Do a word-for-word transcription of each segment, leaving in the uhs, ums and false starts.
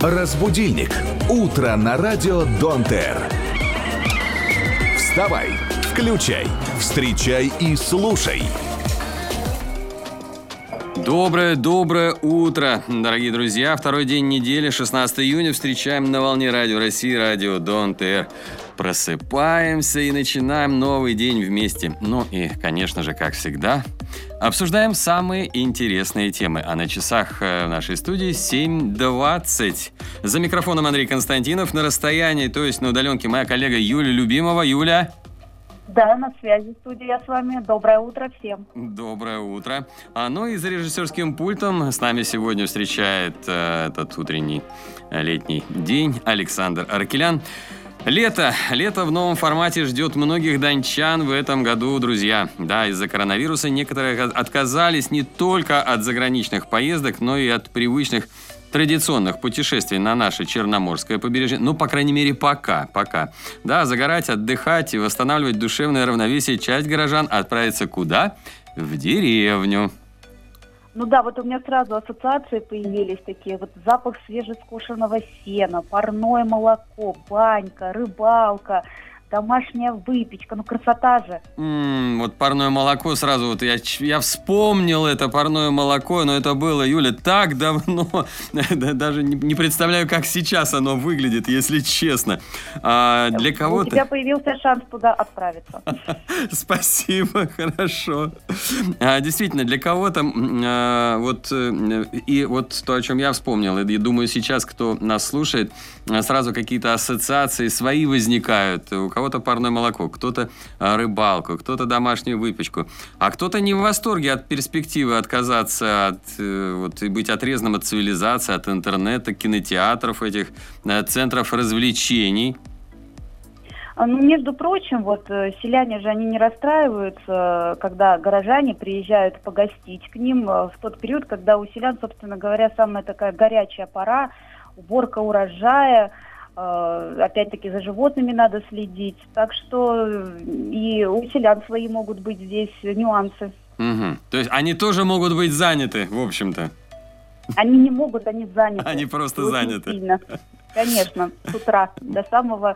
Разбудильник. Утро на радио Донт Эр. Вставай, включай, встречай и слушай. Доброе-доброе утро, дорогие друзья. Второй день недели, шестнадцатого июня. Встречаем на волне Радио России, Радио Донт Эр. Просыпаемся и начинаем новый день вместе. Ну и, конечно же, как всегда, обсуждаем самые интересные темы. А на часах в нашей студии семь двадцать. За микрофоном Андрей Константинов. На расстоянии, то есть на удаленке, моя коллега Юля Любимова. Юля. Да, на связи студия с вами. Доброе утро всем. Доброе утро. А, ну и за режиссерским пультом с нами сегодня встречает э, этот утренний э, летний день Александр Аракелян. Лето. Лето в новом формате ждет многих дончан в этом году, друзья. Да, из-за коронавируса некоторые отказались не только от заграничных поездок, но и от привычных традиционных путешествий на наше Черноморское побережье. Ну, по крайней мере, пока, пока. Да, загорать, отдыхать и восстанавливать душевное равновесие часть горожан отправится куда? В деревню. Ну да, вот у меня сразу ассоциации появились такие. Вот запах свежескошенного сена, парное молоко, банька, рыбалка, домашняя выпечка. Ну, красота же. М-м, вот парное молоко сразу, вот я, я вспомнил это парное молоко, но это было, Юля, так давно. Даже не, не представляю, как сейчас оно выглядит, если честно. А для кого-то... У тебя появился шанс туда отправиться. Спасибо, хорошо. А, действительно, для кого-то а, вот и вот то, о чем я вспомнил, и думаю, сейчас, кто нас слушает, сразу какие-то ассоциации свои возникают. У кого-то парное молоко, кто-то рыбалку, кто-то домашнюю выпечку, а кто-то не в восторге от перспективы отказаться от, вот, и быть отрезанным от цивилизации, от интернета, кинотеатров, этих центров развлечений. Ну, между прочим, вот селяне же, они не расстраиваются, когда горожане приезжают погостить к ним в тот период, когда у селян, собственно говоря, самая такая горячая пора, уборка урожая. Опять-таки за животными надо следить. Так что и у селян свои могут быть здесь нюансы. Угу. То есть они тоже могут быть заняты, в общем-то. Они не могут, они заняты. Они просто очень заняты. Сильно. Конечно, с утра до самого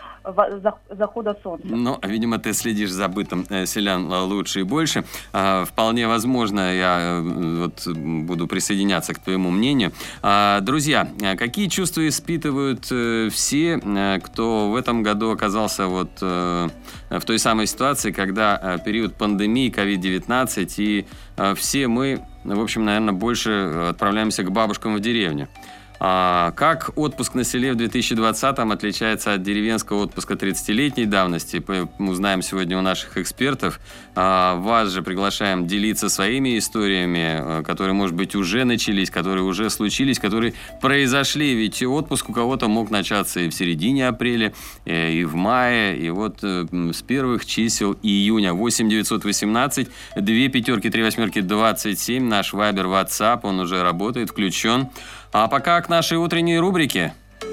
захода солнца. Ну, видимо, ты следишь за бытом селян лучше и больше. Вполне возможно, я вот буду присоединяться к твоему мнению. Друзья, какие чувства испытывают все, кто в этом году оказался вот в той самой ситуации, когда период пандемии ковид девятнадцать, и все мы, в общем, наверное, больше отправляемся к бабушкам в деревню. А как отпуск на селе в две тысячи двадцатом отличается от деревенского отпуска тридцатилетней давности? Мы узнаем сегодня у наших экспертов. А вас же приглашаем делиться своими историями, которые, может быть, уже начались, которые уже случились, которые произошли. Ведь отпуск у кого-то мог начаться и в середине апреля, и в мае, и вот с первых чисел июня. восемь девятьсот восемнадцать, две пятерки, три восьмерки, двадцать семь. Наш вайбер, WhatsApp, он уже работает, включен. А пока к нашей утренней рубрике.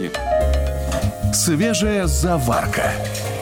Свежая заварка.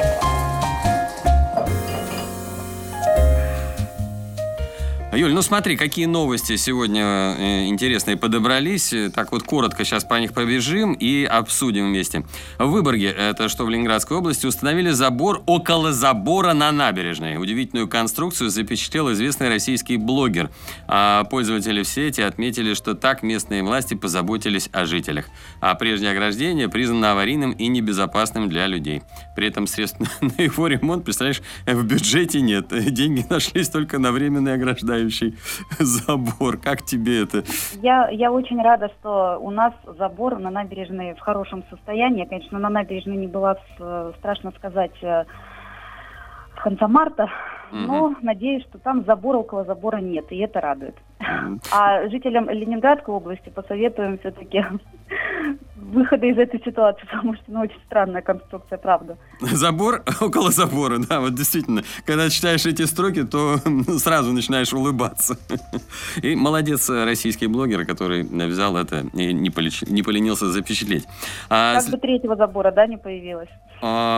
Юль, ну смотри, какие новости сегодня э, интересные подобрались. Так вот, коротко сейчас по них пробежим и обсудим вместе. В Выборге, это что в Ленинградской области, установили забор около забора на набережной. Удивительную конструкцию запечатлел известный российский блогер. А пользователи в сети отметили, что так местные власти позаботились о жителях. А прежнее ограждение признано аварийным и небезопасным для людей. При этом средств на его ремонт, представляешь, в бюджете нет. Деньги нашлись только на временный ограждающий забор. Как тебе это? Я, я очень рада, что у нас забор на набережной в хорошем состоянии. Я, конечно, на набережной не была, с, страшно сказать, с конца марта, но угу. надеюсь, что там забора около забора нет, и это радует. Угу. А жителям Ленинградской области посоветуем все-таки выхода из этой ситуации, потому что ну, очень странная конструкция, правда. Забор около забора, да, вот действительно. Когда читаешь эти строки, то сразу начинаешь улыбаться. И молодец российский блогер, который взял это и не, полич... не поленился запечатлеть. А, как с... бы третьего забора, да, не появилось? А...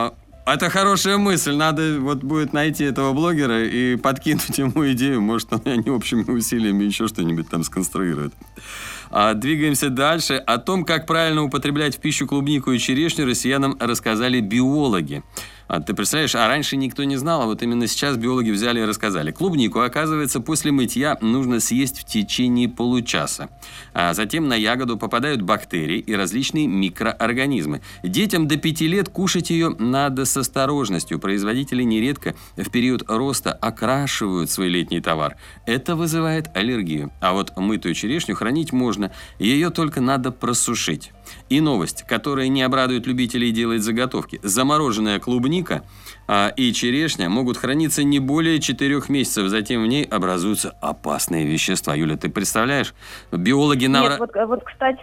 Это хорошая мысль. Надо вот будет найти этого блогера и подкинуть ему идею. Может, он они общими усилиями еще что-нибудь там сконструирует. А, двигаемся дальше. О том, как правильно употреблять в пищу клубнику и черешню, россиянам рассказали биологи. А, ты представляешь, а раньше никто не знал, а вот именно сейчас биологи взяли и рассказали. Клубнику, оказывается, после мытья нужно съесть в течение получаса. А затем на ягоду попадают бактерии и различные микроорганизмы. Детям до пяти лет кушать ее надо с осторожностью. Производители нередко в период роста окрашивают свой летний товар. Это вызывает аллергию. А вот мытую черешню хранить можно. Ее только надо просушить. И новость, которая не обрадует любителей делать заготовки. Замороженная клубника а, и черешня могут храниться не более четырех месяцев. Затем в ней образуются опасные вещества. Юля, ты представляешь? Биологи... Нет, вот, вот, кстати,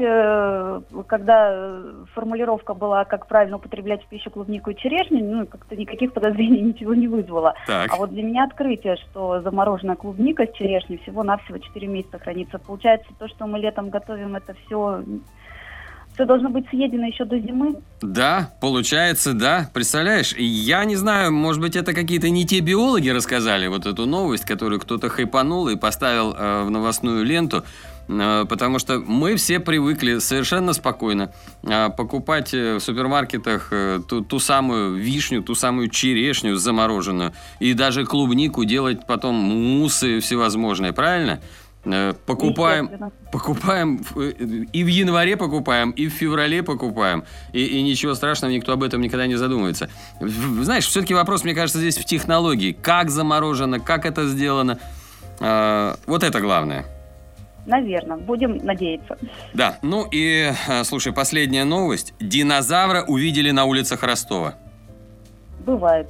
когда формулировка была, как правильно употреблять в пищу клубнику и черешню, ну, как-то никаких подозрений ничего не вызвало. Так. А вот для меня открытие, что замороженная клубника с черешней всего-навсего четыре месяца хранится. Получается, то, что мы летом готовим, это все... Все должно быть съедено еще до зимы? Да, получается, да. Представляешь, я не знаю, может быть, это какие-то не те биологи рассказали вот эту новость, которую кто-то хайпанул и поставил э, в новостную ленту, э, потому что мы все привыкли совершенно спокойно э, покупать в супермаркетах э, ту, ту самую вишню, ту самую черешню замороженную и даже клубнику, делать потом муссы всевозможные, правильно? Покупаем, покупаем, и в январе покупаем, и в феврале покупаем, и, и ничего страшного, никто об этом никогда не задумывается. Знаешь, все-таки вопрос, мне кажется, здесь в технологии. Как заморожено, как это сделано. А, вот это главное. Наверное, будем надеяться. Да, ну и, слушай, последняя новость. Динозавра увидели на улицах Ростова. Бывает.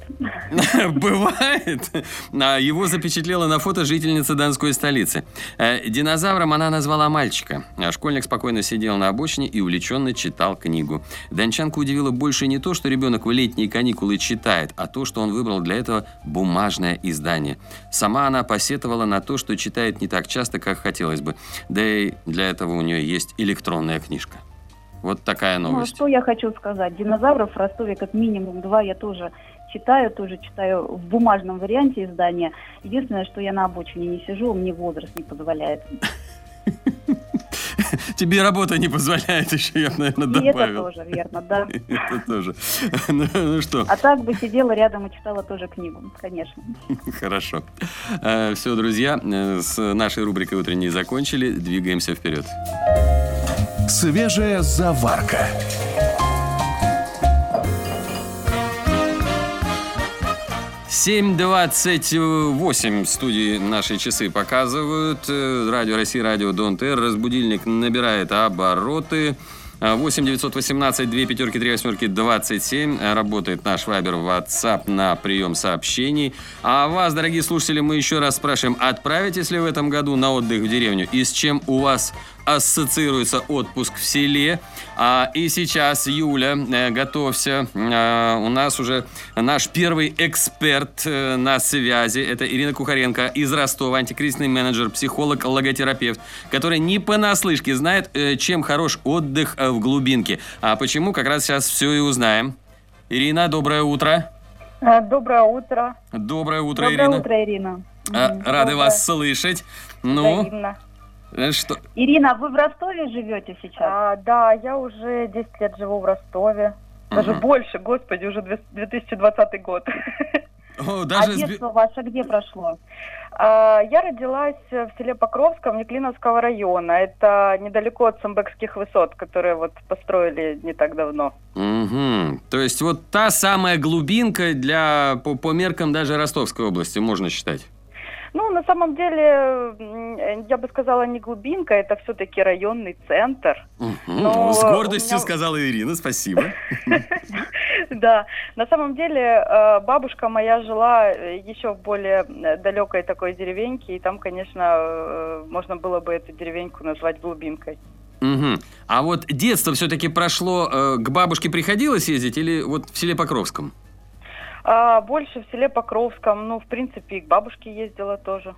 Бывает. Его запечатлела на фото жительница Донской столицы. Динозавром она назвала мальчика. Школьник спокойно сидел на обочине и увлеченно читал книгу. Дончанку удивило больше не то, что ребенок в летние каникулы читает, а то, что он выбрал для этого бумажное издание. Сама она посетовала на то, что читает не так часто, как хотелось бы. Да и для этого у нее есть электронная книжка. Вот такая новость. Ну, что я хочу сказать. Динозавров в Ростове как минимум два я тоже читаю, тоже читаю в бумажном варианте издания. Единственное, что я на обочине не сижу, мне возраст не позволяет. Тебе работа не позволяет еще, я, наверное, добавил. И это тоже верно, да. Это тоже. Ну, ну что? А так бы сидела рядом и читала тоже книгу, конечно. Хорошо. Все, друзья, с нашей рубрикой «Утренние» закончили. Двигаемся вперед. Свежая заварка. семь двадцать восемь в студии наши часы показывают. Радио Россия, радио Дон Т Р. Разбудильник набирает обороты. восемь девятьсот восемнадцать две пятерки три восьмерки двадцать семь. Работает наш вайбер WhatsApp на прием сообщений. А вас, дорогие слушатели, мы еще раз спрашиваем, отправитесь ли в этом году на отдых в деревню и с чем у вас ассоциируется отпуск в селе. А, и сейчас, Юля, э, готовься. Э, у нас уже наш первый эксперт э, на связи. Это Ирина Кухаренко из Ростова, антикризисный менеджер, психолог, логотерапевт, который не понаслышке знает, э, чем хорош отдых э, в глубинке. А почему, как раз сейчас все и узнаем. Ирина, доброе утро. Доброе утро. Доброе утро, доброе Ирина. Доброе утро, Ирина. А, рады доброе. Вас слышать. Ну, взаимно. Что? Ирина, вы в Ростове живете сейчас? А, да, я уже десять лет живу в Ростове. Даже uh-huh. больше, господи, уже две тысячи двадцатый год. О, даже а детство ваше где прошло? А, я родилась в селе Покровском Неклиновского района. Это недалеко от Самбекских высот, которые вот построили не так давно. Угу. То есть вот та самая глубинка для, по, по меркам даже Ростовской области, можно считать? Ну, на самом деле, я бы сказала, не глубинка, это все-таки районный центр. Угу. С гордостью меня... сказала Ирина, спасибо. Да, на самом деле, бабушка моя жила еще в более далекой такой деревеньке, и там, конечно, можно было бы эту деревеньку назвать глубинкой. Угу. А вот детство все-таки прошло, к бабушке приходилось ездить или вот в селе Покровском? А, больше в селе Покровском, ну, в принципе, и к бабушке ездила тоже.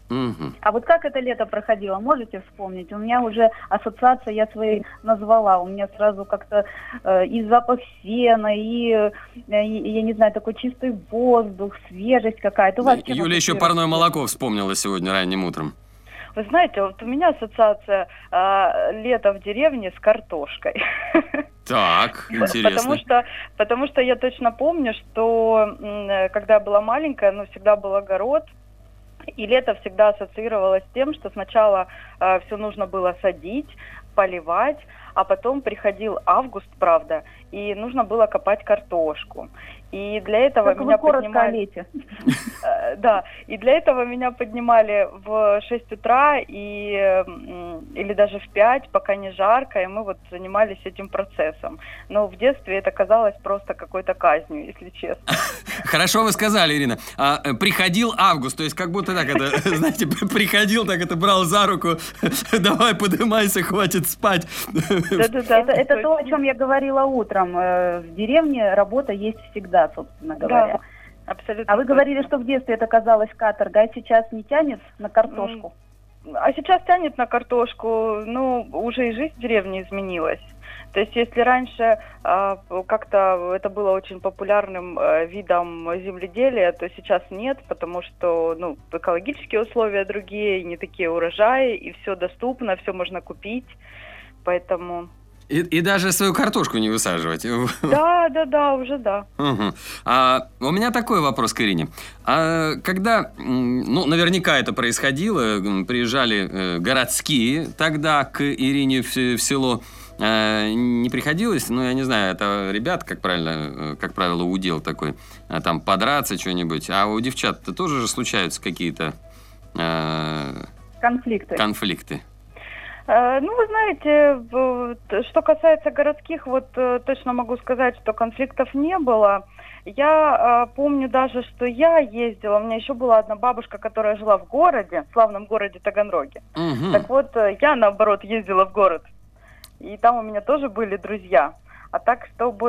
Мгм. А вот как это лето проходило, можете вспомнить? У меня уже ассоциация, я свои назвала. У меня сразу как-то э, и запах сена, и, э, и, я не знаю, такой чистый воздух, свежесть какая-то. У вас чем Юля еще ассоциируется парное лето? молоко вспомнила сегодня ранним утром. Вы знаете, вот у меня ассоциация а, лето в деревне с картошкой. Так, Потому интересно. что, потому что я точно помню, что м, когда я была маленькая, ну, всегда был огород, и лето всегда ассоциировалось с тем, что сначала э, все нужно было садить, поливать, а потом приходил август, правда, и нужно было копать картошку. И для этого Как меня вы коротко о поднимали... лете. Э, Да, и для этого меня поднимали в шесть утра и, м, или даже в пять, пока не жарко, и мы вот занимались этим процессом. Но в детстве это казалось просто какой-то казнью, если честно. Хорошо вы сказали, Ирина. А, э, приходил август, то есть как будто так это, знаете, приходил, так это брал за руку, давай поднимайся, хватит спать. Да-да-да. Это, это то, о чем я говорила утром. Э, В деревне работа есть всегда, собственно говоря. Да, абсолютно. А вы говорили, точно. что в детстве это казалось каторгой, а сейчас не тянет на картошку? А сейчас тянет на картошку, ну, уже и жизнь в деревне изменилась. То есть, если раньше а, как-то это было очень популярным а, видом земледелия, то сейчас нет, потому что, ну, экологические условия другие, не такие урожаи, и все доступно, все можно купить, поэтому... И, и даже свою картошку не высаживать. Да, да, да, уже да. Угу. А, у меня такой вопрос к Ирине. А когда, м, ну, наверняка это происходило, м, приезжали э, городские тогда к Ирине в, в село, э, не приходилось, ну, я не знаю, это ребят, как правильно, э, как правило, удел такой, а, там подраться что-нибудь, а у девчат-то тоже же случаются какие-то э, Конфликты. конфликты. Э, Ну, вы знаете, в- что касается городских, вот э, точно могу сказать, что конфликтов не было. Я э, помню даже, что я ездила, у меня еще была одна бабушка, которая жила в городе, в славном городе Таганроге. Угу. Так вот, э, я, наоборот, ездила в город, и там у меня тоже были друзья. А так, чтобы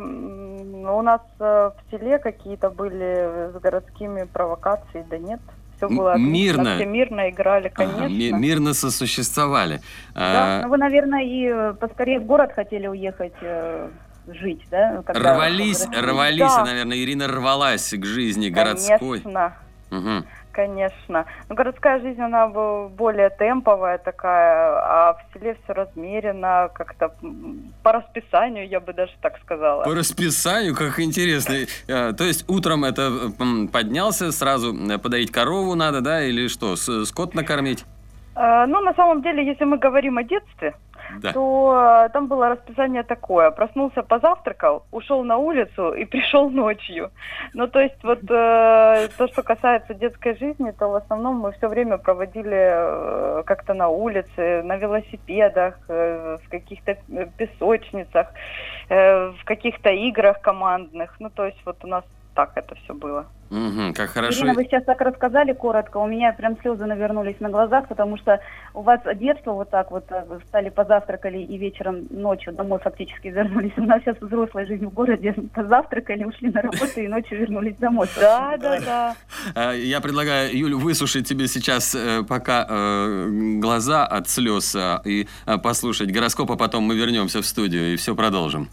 м, у нас э, в селе какие-то были с городскими провокации, да нет. Все М- было отлично, мирно. все мирно играли, Ага, конечно. ми- мирно сосуществовали. Да, А, ну вы, наверное, и э, поскорее в город хотели уехать э, жить, да? когда Рвались, возвращались? рвались, Да. и, наверное, Ирина рвалась к жизни городской. Конечно, Мгм. конечно. Но городская жизнь, она бо- более темповая такая, а в селе все размеренно, как-то м, по расписанию, я бы даже так сказала. По расписанию, как интересно. А, То есть утром это м, поднялся, сразу э, подоить корову надо, да, или что, с- скот накормить? Э, Ну, на самом деле, если мы говорим о детстве, Да. то э, там было расписание такое. Проснулся, позавтракал, ушел на улицу и пришел ночью. Ну, то есть вот э, то, что касается детской жизни, то в основном мы все время проводили э, как-то на улице, на велосипедах, э, в каких-то э, песочницах, э, в каких-то играх командных. Ну, то есть вот у нас так это все было. Мгм, как хорошо. Ирина, вы сейчас так рассказали коротко, у меня прям слезы навернулись на глазах, потому что у вас детство вот так вот, э, вы встали, позавтракали и вечером, ночью домой фактически вернулись. У нас сейчас взрослая жизнь в городе, позавтракали, ушли на работу и ночью вернулись домой. Да, собственно да, говоря. да. А, Я предлагаю, Юлю, высушить тебе сейчас э, пока э, глаза от слез э, и э, послушать гороскоп, а потом мы вернемся в студию и все продолжим.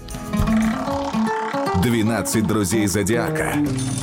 двенадцать друзей зодиака.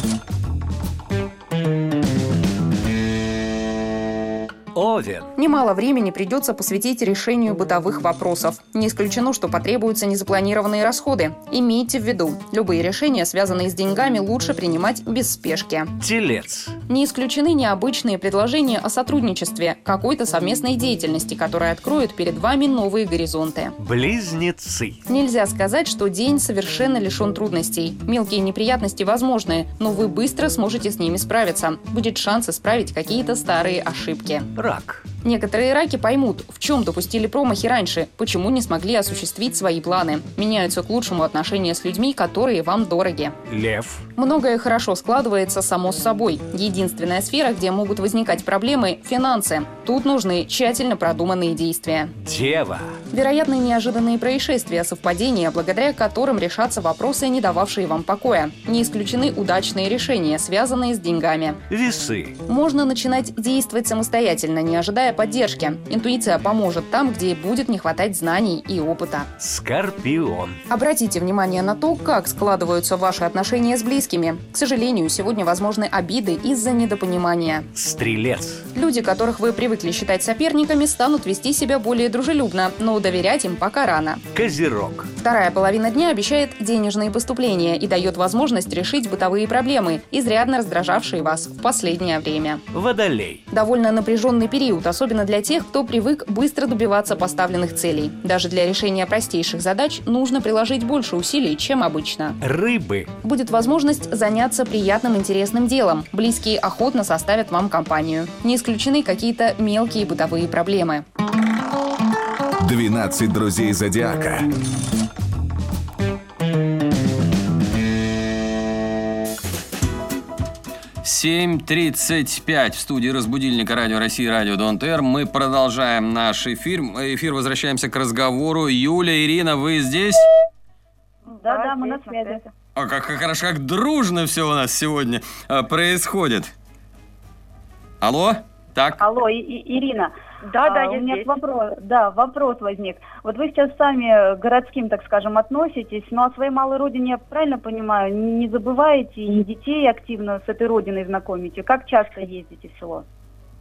Овен. Немало времени придется посвятить решению бытовых вопросов. Не исключено, что потребуются незапланированные расходы. Имейте в виду, любые решения, связанные с деньгами, лучше принимать без спешки. Телец. Не исключены необычные предложения о сотрудничестве, какой-то совместной деятельности, которая откроет перед вами новые горизонты. Близнецы. Нельзя сказать, что день совершенно лишен трудностей. Мелкие неприятности возможны, но вы быстро сможете с ними справиться. Будет шанс исправить какие-то старые ошибки. Рак. Некоторые раки поймут, в чем допустили промахи раньше, почему не смогли осуществить свои планы. Меняются к лучшему отношения с людьми, которые вам дороги. Лев. Многое хорошо складывается само с собой. Единственная сфера, где могут возникать проблемы – финансы. Тут нужны тщательно продуманные действия. Дева. Вероятны неожиданные происшествия, совпадения, благодаря которым решатся вопросы, не дававшие вам покоя. Не исключены удачные решения, связанные с деньгами. Весы. Можно начинать действовать самостоятельно, не ожидая поддержки. Интуиция поможет там, где будет не хватать знаний и опыта. Скорпион. Обратите внимание на то, как складываются ваши отношения с близкими. К сожалению, сегодня возможны обиды из-за недопонимания. Стрелец. Люди, которых вы привыкли считать соперниками, станут вести себя более дружелюбно, но доверять им пока рано. Козерог. Вторая половина дня обещает денежные поступления и дает возможность решить бытовые проблемы, изрядно раздражавшие вас в последнее время. Водолей. Довольно напряженный период, особенно для тех, кто привык быстро добиваться поставленных целей. Даже для решения простейших задач нужно приложить больше усилий, чем обычно. Рыбы. Будет возможность заняться приятным интересным делом. Близкие охотно составят вам компанию. Не исключены какие-то мелкие бытовые проблемы. двенадцать друзей зодиака. семь тридцать пять в студии разбудильника Радио России, Радио Донт Эр. Мы продолжаем наш эфир. Эфир, возвращаемся к разговору. Юля, Ирина, вы здесь? Да, да, мы на связи. О, как, как хорошо, как дружно все у нас сегодня а, происходит. Алло? Так. Алло, и, и, Ирина. Да, да, а, я у меня здесь. вопрос, да, вопрос возник. Вот вы сейчас сами к городским, так скажем, относитесь, но о своей малой родине, я правильно понимаю, не забываете и детей активно с этой родиной знакомите? Как часто ездите в село?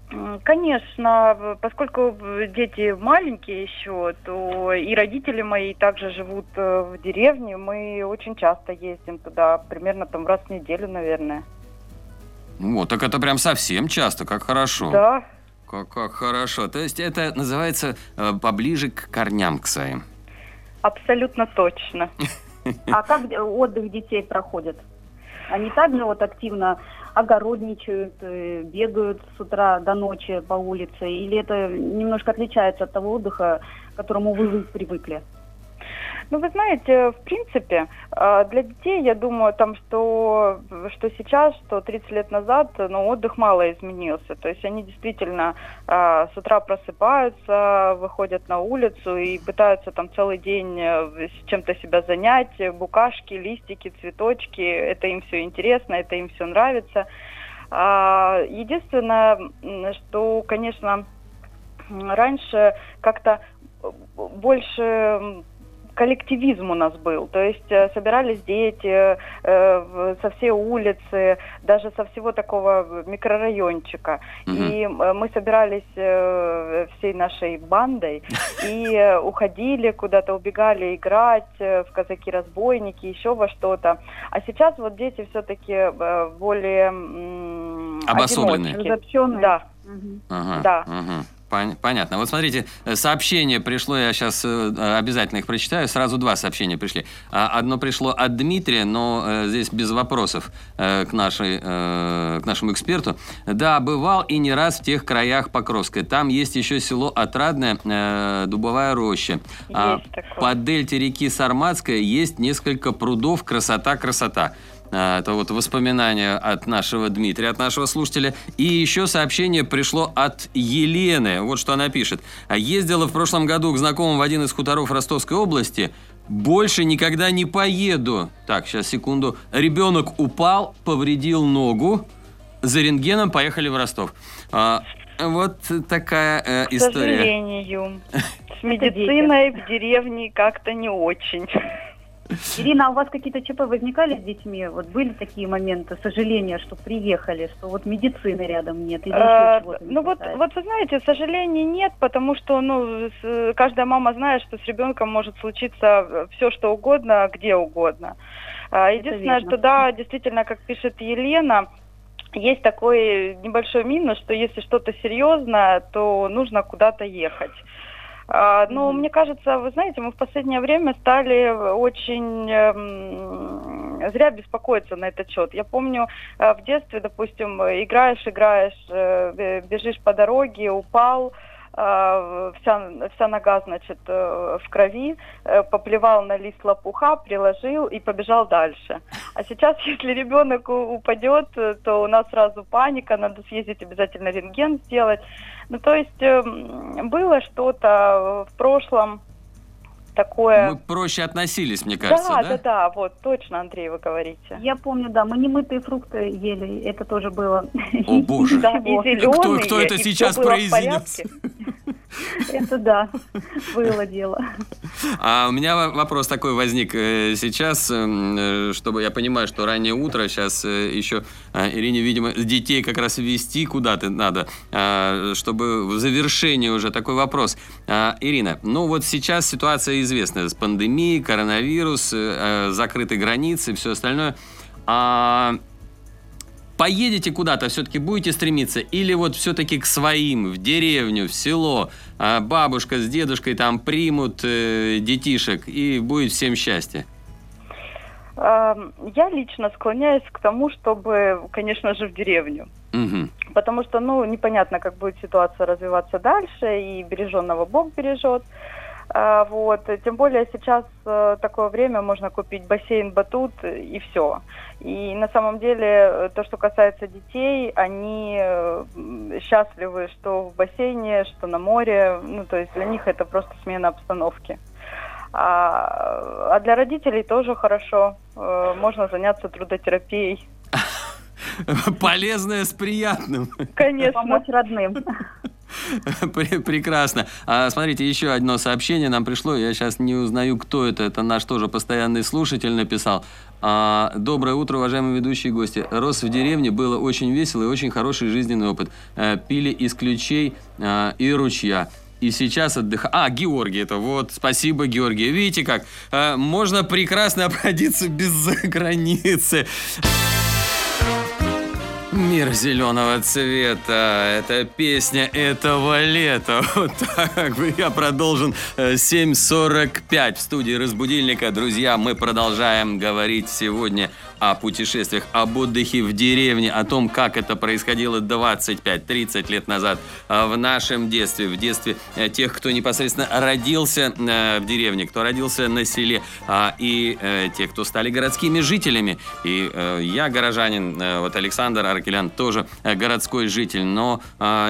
Конечно, поскольку дети маленькие еще, то и родители мои также живут в деревне. Мы очень часто ездим туда, примерно там раз в неделю, наверное. Вот, так это прям совсем часто, как хорошо. Да. Как, как хорошо. То есть это называется э, поближе к корням к своим. Абсолютно точно. А как отдых детей проходит? Они также вот активно огородничают, э, бегают с утра до ночи по улице? Или это немножко отличается от того отдыха, к которому вы привыкли? Ну, вы знаете, в принципе, для детей, я думаю, там, что, что сейчас, что тридцать лет назад, ну, отдых мало изменился. То есть они действительно с утра просыпаются, выходят на улицу и пытаются там целый день чем-то себя занять. Букашки, листики, цветочки, это им все интересно, это им все нравится. Единственное, что, конечно, раньше как-то больше коллективизм у нас был, то есть э, собирались дети э, со всей улицы, даже со всего такого микрорайончика, mm-hmm. и э, мы собирались э, всей нашей бандой и э, уходили куда-то, убегали играть э, в казаки-разбойники, еще во что-то. А сейчас вот дети все-таки э, более э, обособленные, разобщенные. Да. Угу. Ага, да. Ага. Понятно. Вот смотрите, сообщение пришло, я сейчас обязательно их прочитаю. Сразу два сообщения пришли. Одно пришло от Дмитрия, но здесь без вопросов к, нашей, к нашему эксперту. Да, бывал и не раз в тех краях Покровской. Там есть еще село Отрадное, Дубовая роща. По дельте реки Сарматская есть несколько прудов. Красота, красота. Это вот воспоминания от нашего Дмитрия, от нашего слушателя. И еще сообщение пришло от Елены. Вот что она пишет. Ездила в прошлом году к знакомым в один из хуторов Ростовской области. Больше никогда не поеду. Так, сейчас, секунду. Ребенок упал, повредил ногу. За рентгеном поехали в Ростов. А, вот такая э, история. К сожалению. С медициной в деревне как-то не очень. Ирина, а у вас какие-то ЧП возникали с детьми? Вот были такие моменты сожаления, что приехали, что вот медицины рядом нет или еще чего-то не Ну вот, вот вы знаете, сожалений нет, потому что ну, с, каждая мама знает, что с ребенком может случиться все, что угодно, где угодно. А, единственное, что да, действительно, как пишет Елена, есть такой небольшой минус, что если что-то серьезное, то нужно куда-то ехать. А, но mm-hmm. мне кажется, вы знаете, мы в последнее время стали очень э, зря беспокоиться на этот счет. Я помню, э, в детстве, допустим, играешь, играешь, э, бежишь по дороге, упал, э, вся, вся нога, значит, э, в крови, э, поплевал на лист лопуха, приложил и побежал дальше. А сейчас, если ребенок упадет, то у нас сразу паника, надо съездить обязательно рентген сделать. Ну, то есть э, было что-то в прошлом такое... Мы проще относились, мне кажется, да? Да, да, да, вот, точно, Андрей, вы говорите. Я помню, да, мы немытые фрукты ели, это тоже было. О, боже. Да, и зеленые, Кто, кто это и сейчас всё было в произнес? порядке. Это да, было дело. А у меня во- вопрос такой возник э, сейчас, э, чтобы я понимаю, что раннее утро, сейчас э, еще э, Ирине, видимо, детей как раз вести куда-то надо, э, чтобы в завершении уже такой вопрос. А, Ирина, ну вот сейчас ситуация известная с пандемией, коронавирус, э, закрыты границы и все остальное. А поедете куда-то, все-таки будете стремиться? Или вот все-таки к своим, в деревню, в село, а бабушка с дедушкой там примут э, детишек и будет всем счастье? Я лично склоняюсь к тому, чтобы, конечно же, в деревню. Угу. Потому что, ну, непонятно, как будет ситуация развиваться дальше, и береженного Бог бережет. А, вот. Тем более сейчас э, такое время, можно купить бассейн, батут и все. И на самом деле, то, что касается детей, они э, счастливы, что в бассейне, что на море. Ну, то есть для них это просто смена обстановки. А, а для родителей тоже хорошо. Э, можно заняться трудотерапией. Полезное с приятным. Конечно. Помочь родным. Прекрасно. А, смотрите, еще одно сообщение нам пришло. Я сейчас не узнаю, кто это. Это наш тоже постоянный слушатель написал. А, доброе утро, уважаемые ведущие и гости. Рос в деревне, было очень весело и очень хороший жизненный опыт. А, пили из ключей а, и ручья. И сейчас отдыхаю. А, Георгий, это вот. Спасибо, Георгий. Видите как? А, можно прекрасно обходиться без границы. Мир зеленого цвета. Это песня этого лета. Вот так бы я продолжен. семь сорок пять в студии Разбудильника. Друзья, мы продолжаем говорить сегодня о путешествиях, об отдыхе в деревне, о том, как это происходило двадцать пять тридцать лет назад в нашем детстве, в детстве тех, кто непосредственно родился в деревне, кто родился на селе, и тех, кто стали городскими жителями. И я горожанин, вот Александр Аркелян тоже городской житель, но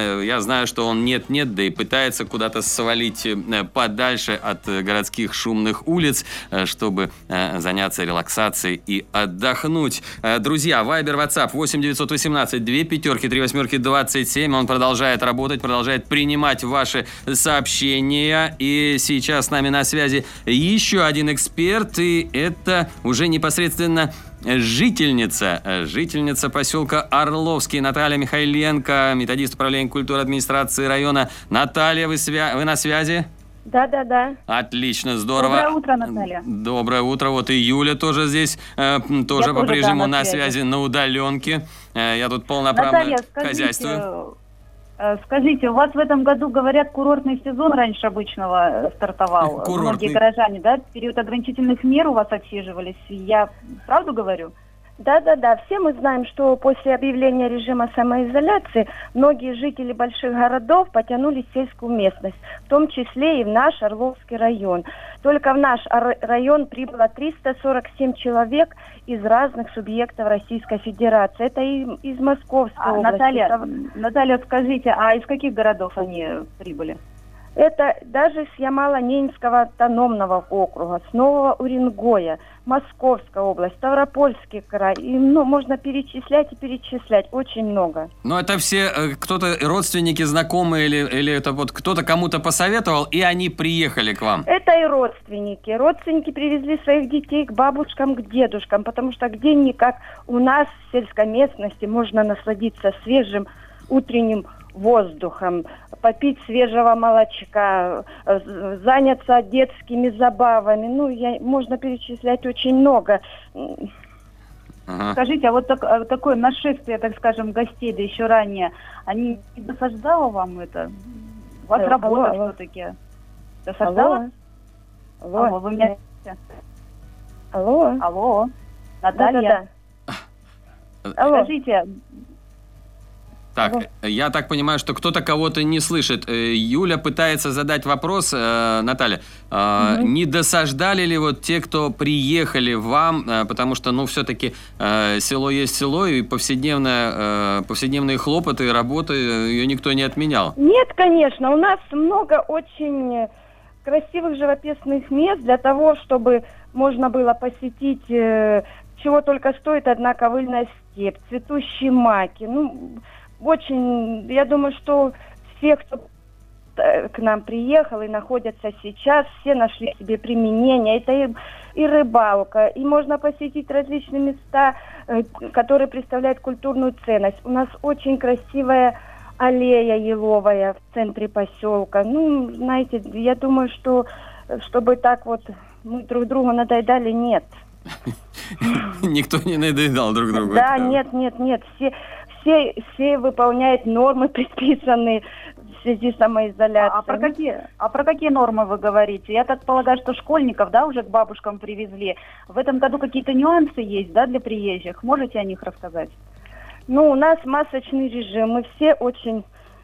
я знаю, что он нет-нет, да и пытается куда-то свалить подальше от городских шумных улиц, чтобы заняться релаксацией и отдохнуть. Друзья, Вайбер, WhatsApp восемь девятьсот восемнадцать две пятерки три восьмерки двадцать семь. Он продолжает работать, продолжает принимать ваши сообщения. И сейчас с нами на связи еще один эксперт, и это уже непосредственно жительница, жительница поселка Орловский Наталья Михайленко, методист управления культуры администрации района. Наталья, вы, свя... вы на связи? Да, да, да. Отлично, здорово. Доброе утро, Наталья. Доброе утро. Вот и Юля тоже здесь, э, тоже Я по-прежнему тоже, да, на на связи, связи. на удаленке. Э, я тут полноправно Наталья, скажите, хозяйствую. э, скажите, у вас в этом году, говорят, курортный сезон раньше обычного э, стартовал. Курортный. Многие горожане, да, в период ограничительных мер у вас отсиживались. Я правду говорю? Да, да, да. Все мы знаем, что после объявления режима самоизоляции многие жители больших городов потянулись в сельскую местность, в том числе и в наш Орловский район. Только в наш район прибыло триста сорок семь человек из разных субъектов Российской Федерации. Это и из Московской А, области. Наталья, Наталья, скажите, а из каких городов они прибыли? Это даже с Ямало-Ненецкого автономного округа, с Нового Уренгоя, Московская область, Ставропольский край. И, ну, можно перечислять и перечислять. Очень много. Но это все э, кто-то, родственники, знакомые, или, или это вот кто-то кому-то посоветовал, и они приехали к вам? Это и родственники. Родственники привезли своих детей к бабушкам, к дедушкам, потому что где-никак у нас в сельской местности можно насладиться свежим утренним воздухом, попить свежего молочка, заняться детскими забавами. Ну, я, можно перечислять очень много. Ага. Скажите, а вот так, такое нашествие, так скажем, гостей, да еще ранее, они не досаждало вам это? У вас Алло, работа алло. все-таки досаждала? Алло. Алло, вы меня... Алло. Алло, Наталья. Да, да, да. Алло. Скажите, Так, я так понимаю, что кто-то кого-то не слышит. Э, Юля пытается задать вопрос, э, Наталья, э, Мгм. не досаждали ли вот те, кто приехали вам, э, потому что, ну, все-таки э, село есть село, и повседневная, э, повседневные хлопоты, работы, э, ее никто не отменял. Нет, конечно, у нас много очень красивых живописных мест для того, чтобы можно было посетить, э, чего только стоит одна ковыльная степь, цветущие маки. Ну, очень, я думаю, что все, кто э, к нам приехал и находятся сейчас, все нашли себе применение. Это и, и рыбалка, и можно посетить различные места, э, которые представляют культурную ценность. У нас очень красивая аллея еловая в центре поселка. Ну, знаете, я думаю, что чтобы так вот мы друг другу надоедали, нет. Никто не надоедал друг другу. Да, это- нет, нет, нет. Все, все, все выполняют нормы, предписанные в связи с самоизоляцией. А, а про какие, а про какие нормы вы говорите? Я так полагаю, что школьников, да, уже к бабушкам привезли. В этом году какие-то нюансы есть, да, для приезжих? Можете о них рассказать? Ну, у нас масочный режим, мы все очень,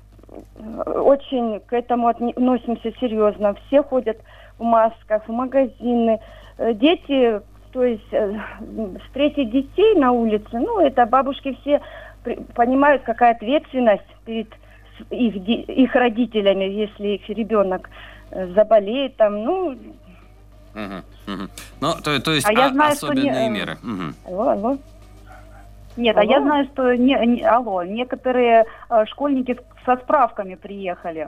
очень к этому относимся серьезно. Все ходят в масках, в магазины. Э, Дети, то есть э, встретить детей на улице, ну, это бабушки все при- понимают, какая ответственность перед с- их, де- их родителями, если их ребенок э, заболеет, там, ну, Мгм, мгм. Ну, то, то есть А я а- знаю, что особенные не, э, меры. Мгм. алло, алло. Нет, а Алло? я знаю, что не, не- алло, некоторые э, школьники с- со справками приехали.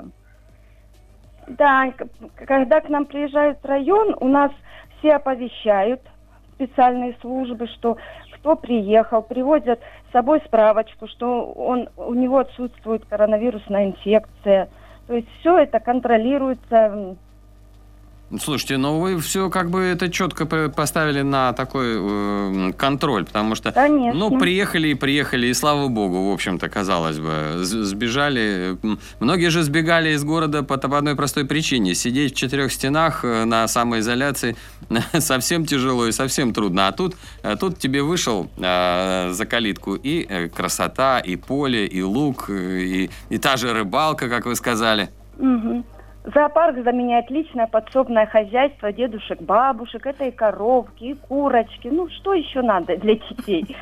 Да, к- когда к нам приезжают в район, у нас все оповещают, специальные службы, что кто приехал, привозят с собой справочку, что он, у него отсутствует коронавирусная инфекция. То есть все это контролируется. Слушайте, ну вы все как бы это четко п- поставили на такой э, контроль, потому что, Конечно. ну, приехали и приехали, и слава богу, в общем-то, казалось бы, З- сбежали. М, Многие же сбегали из города по, по одной простой причине. Сидеть в четырех стенах э, на самоизоляции совсем тяжело и совсем трудно. А тут, а тут тебе вышел э, за калитку и э, красота, и поле, и луг, э, и, и та же рыбалка, как вы сказали. Мгм. Зоопарк заменяет личное подсобное хозяйство дедушек, бабушек. Это и коровки, и курочки. Ну, что еще надо для детей?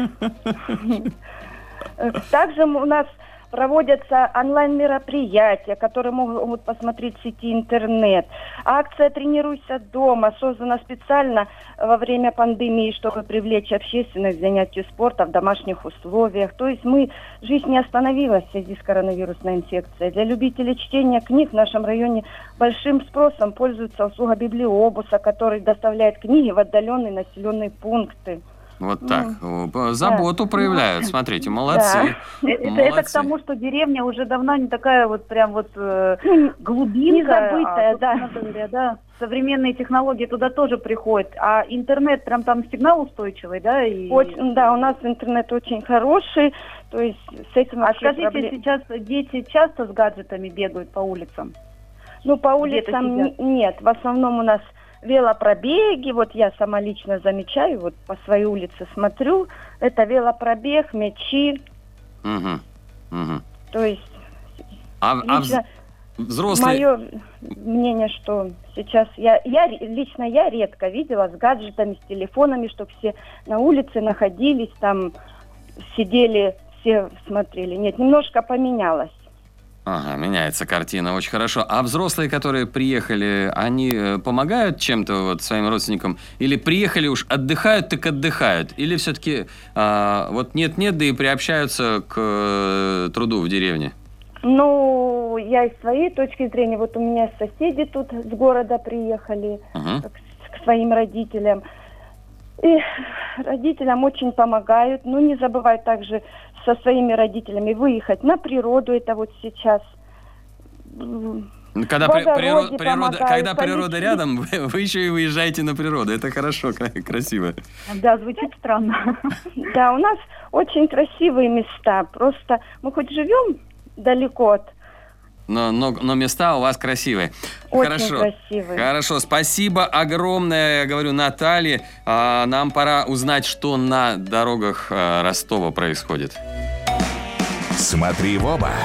Также у нас проводятся онлайн-мероприятия, которые могут посмотреть в сети интернет. Акция «Тренируйся дома» создана специально во время пандемии, чтобы привлечь общественность к занятию спорта в домашних условиях. То есть мы, жизнь не остановилась в связи с коронавирусной инфекцией. Для любителей чтения книг в нашем районе большим спросом пользуется услуга библиобуса, который доставляет книги в отдаленные населенные пункты. Вот так. О, Заботу проявляют. Смотрите, молодцы. Это, это к Молодцы. тому, что деревня уже давно не такая вот прям вот э, Ну, глубинка, не забытая, а, да. собственно говоря, да. Современные технологии туда тоже приходят, а интернет прям там сигнал устойчивый, да? И... Очень, да, у нас интернет очень хороший, то есть с этим А вообще скажите, проблем- сейчас дети часто с гаджетами бегают по улицам? Ну, по где-то улицам сидят? н- нет, в основном у нас велопробеги, вот я сама лично замечаю, вот по своей улице смотрю, это велопробег, мячи, Мгм, мгм. то есть А, а вз- лично взрослые... мое мнение, что сейчас я, я ре- лично я редко видела с гаджетами, с телефонами, чтобы все на улице находились, там сидели, все смотрели. Нет, немножко поменялось. Ага, меняется картина, очень хорошо. А взрослые, которые приехали, они э, помогают чем-то вот своим родственникам? Или приехали уж, отдыхают, так отдыхают? Или все-таки а, вот нет-нет, да и приобщаются к э, труду в деревне? Ну, я из своей точки зрения, вот у меня соседи тут с города приехали Мгм. к, к своим родителям. И родителям очень помогают. Ну, не забывают также со своими родителями выехать на природу. Это вот сейчас. М, Когда, в при- огороде приро- природа, помогают, когда по природа личным- рядом, вы, вы еще и выезжаете на природу. Это хорошо, кра- красиво. Да, звучит странно. Да, у нас очень красивые места. Просто мы хоть живем далеко от... Но, но, но места у вас красивые. Очень Хорошо. красивые. Хорошо, спасибо огромное, я говорю, Наталье. А, нам пора узнать, что на дорогах а, Ростова происходит. Смотри в оба.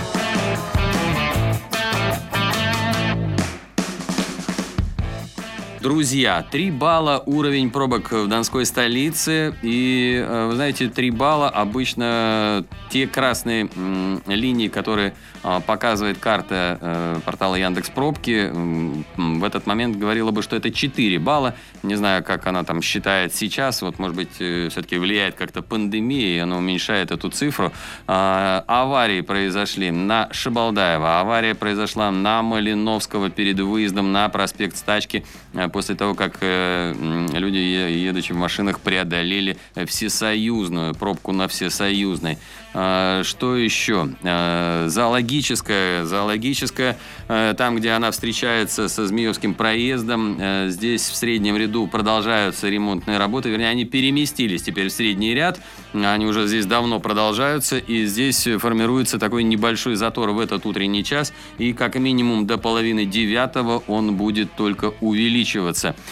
Друзья, три балла уровень пробок в Донской столице. И, вы знаете, три балла обычно те красные м, линии, которые а, показывает карта а, портала Яндекс.Пробки. М, в этот момент говорила бы, что это четыре балла. Не знаю, как она там считает сейчас. Вот, может быть, все-таки влияет как-то пандемия, и она уменьшает эту цифру. А, аварии произошли на Шабалдаева. Авария произошла на Малиновского перед выездом на проспект Стачки. После того, как э, люди, едучи в машинах, преодолели всесоюзную пробку на Всесоюзной. А, что еще? А, зоологическая. Зоологическая. А, там, где она встречается со Змеевским проездом. А, здесь в среднем ряду продолжаются ремонтные работы. Вернее, они переместились теперь в средний ряд. Они уже здесь давно продолжаются. И здесь формируется такой небольшой затор в этот утренний час. И как минимум до половины девятого он будет только увеличиваться.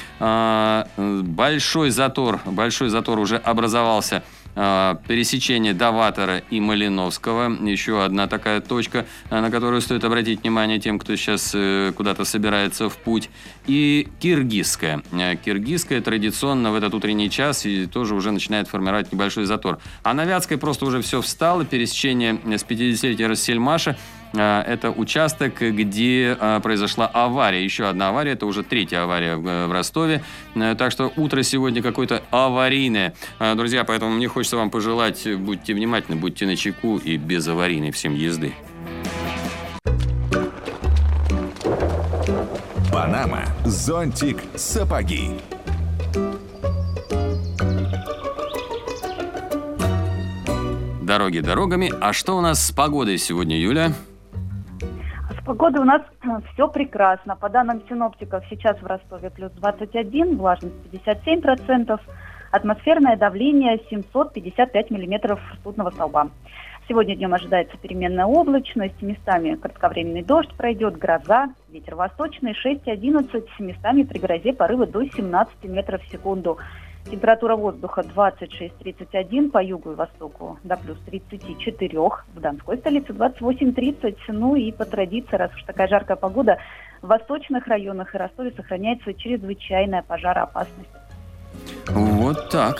Большой затор, большой затор уже образовался. Пересечение Доватора и Малиновского. Еще одна такая точка, на которую стоит обратить внимание тем, кто сейчас куда-то собирается в путь. И Киргизская. Киргизская традиционно в этот утренний час и тоже уже начинает формировать небольшой затор. А на Вятской просто уже все встало. Пересечение с пятидесятилетия Рассельмаша. Это участок, где произошла авария. Еще одна авария. Это уже третья авария в Ростове. Так что утро сегодня какое-то аварийное. Друзья, поэтому мне хочется вам пожелать, будьте внимательны, будьте начеку и без аварийной всем езды. Панама, зонтик, сапоги. Дороги дорогами. А что у нас с погодой сегодня, Юля? С погодой у нас все прекрасно. По данным синоптиков, сейчас в Ростове плюс двадцать один, влажность пятьдесят семь процентов, атмосферное давление семьсот пятьдесят пять миллиметров ртутного столба. Сегодня днем ожидается переменная облачность, местами кратковременный дождь пройдет, гроза, ветер восточный шесть одиннадцать, местами при грозе порывы до семнадцати метров в секунду. Температура воздуха двадцать шесть тридцать один, по югу и востоку до плюс тридцать четыре, в Донской столице двадцать восемь тридцать. Ну и по традиции, раз уж такая жаркая погода, в восточных районах и Ростове сохраняется чрезвычайная пожароопасность. Вот так.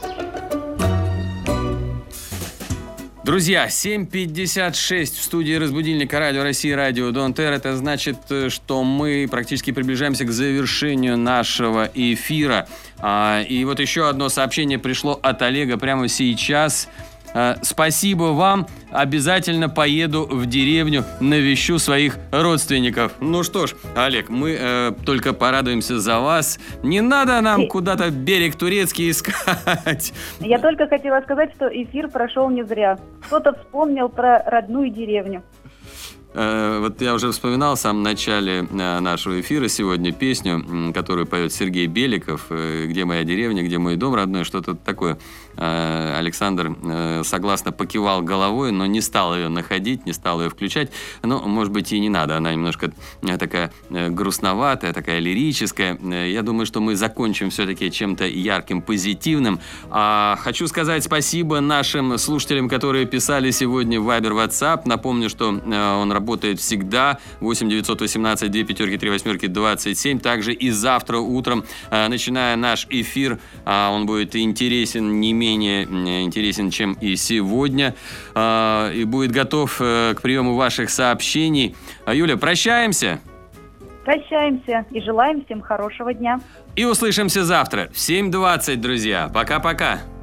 Друзья, семь пятьдесят шесть в студии разбудильника Радио России, Радио Дон Тер. Это значит, что мы практически приближаемся к завершению нашего эфира. И вот еще одно сообщение пришло от Олега прямо сейчас. Спасибо вам. Обязательно поеду в деревню, навещу своих родственников. Ну что ж, Олег, мы э, только порадуемся за вас. Не надо нам куда-то берег турецкий искать. Я только хотела сказать, что эфир прошел не зря. Кто-то вспомнил про родную деревню. Э, вот я уже вспоминал в самом начале э, нашего эфира сегодня песню, э, которую поет Сергей Беликов, э, «Где моя деревня, где мой дом родной», что-то такое. Э, Александр э, согласно покивал головой, но не стал ее находить, не стал ее включать. Но, может быть, и не надо. Она немножко э, такая э, грустноватая, такая лирическая. Э, я думаю, что мы закончим все-таки чем-то ярким, позитивным. А хочу сказать спасибо нашим слушателям, которые писали сегодня в Viber, WhatsApp. Напомню, что э, он работает всегда. восемь девятьсот восемнадцать две пятерки три восьмерки двадцать семь. Также и завтра утром, э, начиная наш эфир, э, он будет интересен, не менее интересен, чем и сегодня. Э, и будет готов э, к приему ваших сообщений. А, Юля, прощаемся. Прощаемся и желаем всем хорошего дня. И услышимся завтра в семь двадцать, друзья. Пока-пока.